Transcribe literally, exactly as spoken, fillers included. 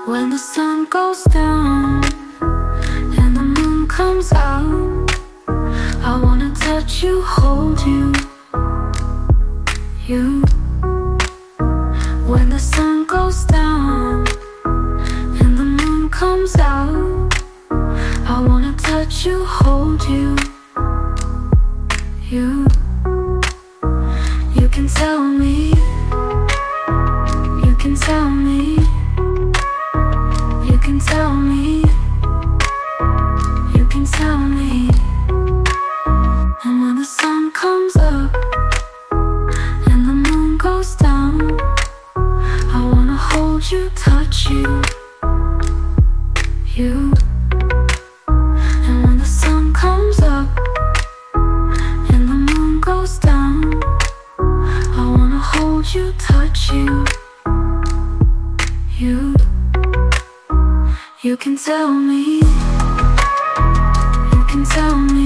When the sun goes down and the moon comes out, I wanna touch you, hold you, you. When the sun goes down and the moon comes out, I wanna touch you, hold you, you. You can tell me, you can tell me, you can tell me, you can tell me. And when the sun comes up and the moon goes down, I wanna hold you, touch you, you. And when the sun comes up and the moon goes down, I wanna hold you, touch you, you. You can tell me, you can tell me